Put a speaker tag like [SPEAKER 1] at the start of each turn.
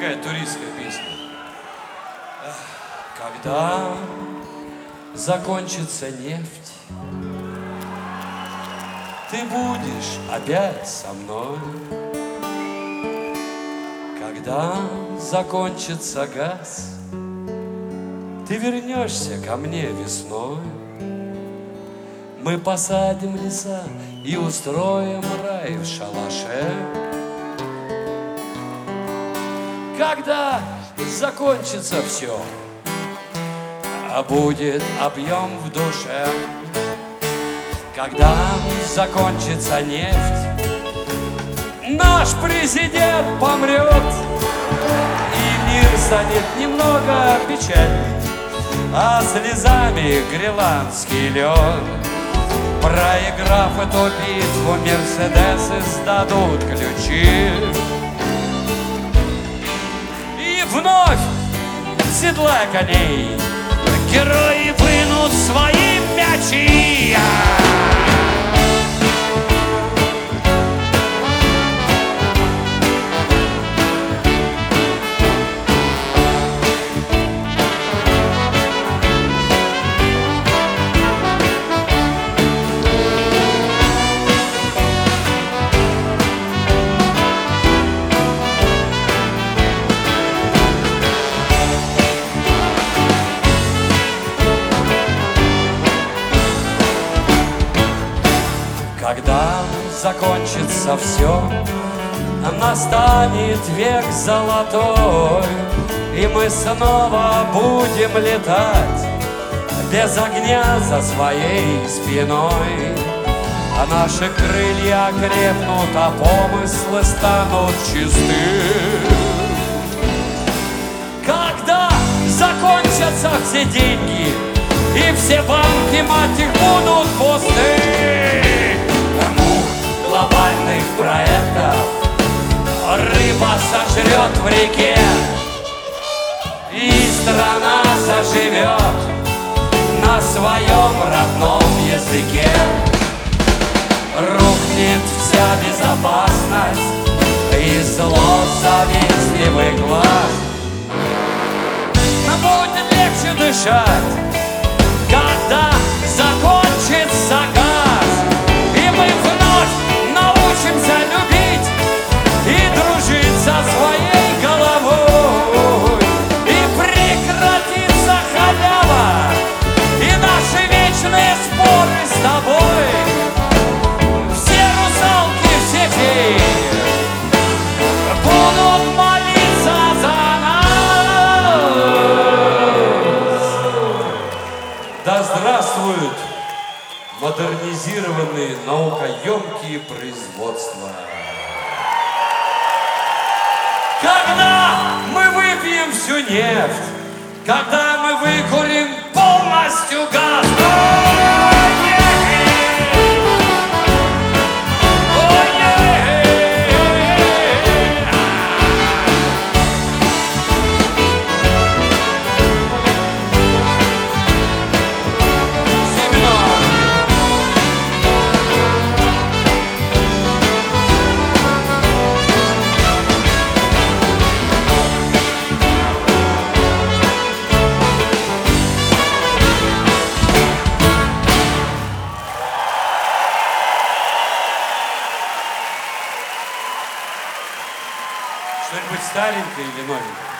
[SPEAKER 1] такая туристская песня. Когда закончится нефть, ты будешь опять со мной. Когда закончится газ, ты вернешься ко мне весной. Мы посадим леса и устроим рай в шалаше. Когда закончится все, а будет объем в душе. Когда закончится нефть, наш президент помрет, и мир станет немного печальный, а слезами гренландский лед. Проиграв эту битву, мерседесы сдадут ключи, и вновь седла коней герои вынут свои мячи. Когда закончится все, настанет век золотой, и мы снова будем летать без огня за своей спиной. А наши крылья крепнут, а помыслы станут чисты. Когда закончатся все деньги, и все банки, мать их, будут пусты. Глобальных проектов рыба сожрет в реке, и страна заживет на своем родном языке. Рухнет вся безопасность и зло завистливый глаз. Нам будет легче дышать, когда закончится газ, и мы вновь научимся любить и дружить со своей головой. И прекратится халява и наши вечные споры с тобой. Все русалки, все феи будут молиться за нас. Да здравствуют модернизированные наукоемкие производства. Когда мы выпьем всю нефть, когда мы выкурим полностью газ. Что-нибудь старенькое или новенькое?